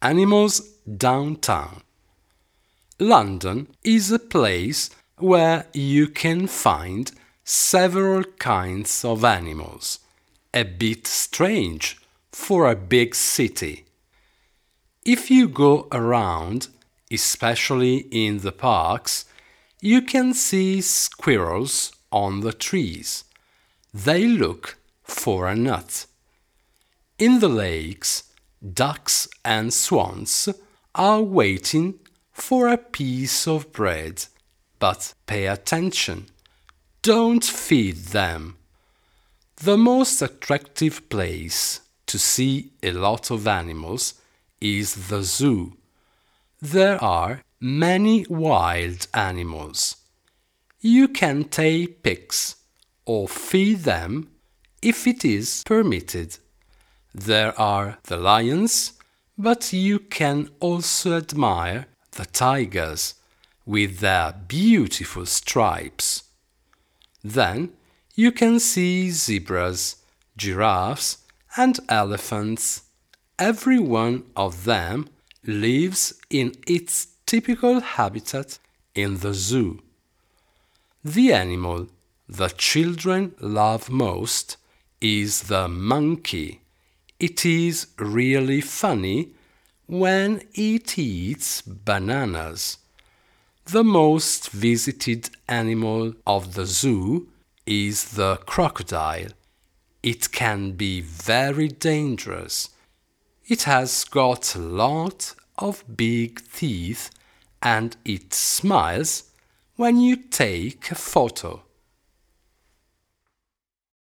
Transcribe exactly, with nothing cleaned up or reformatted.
Animals Downtown. London is a place where you can find several kinds of animals, a bit strange for a big city. If you go around, especially in the parks, you can see squirrels on the trees. They look for a nut. In the lakes, ducks and swans are waiting for a piece of bread. But pay attention, don't feed them. The most attractive place to see a lot of animals is the zoo. There are many wild animals. You can take pics or feed them if it is permitted. There are the lions, but you can also admire the tigers with their beautiful stripes. Then you can see zebras, giraffes, and elephants. Every one of them lives in its typical habitat in the zoo. The animal the children love most is the monkey. It is really funny when it eats bananas. The most visited animal of the zoo is the crocodile. It can be very dangerous. It has got a lot of big teeth and it smiles when you take a photo.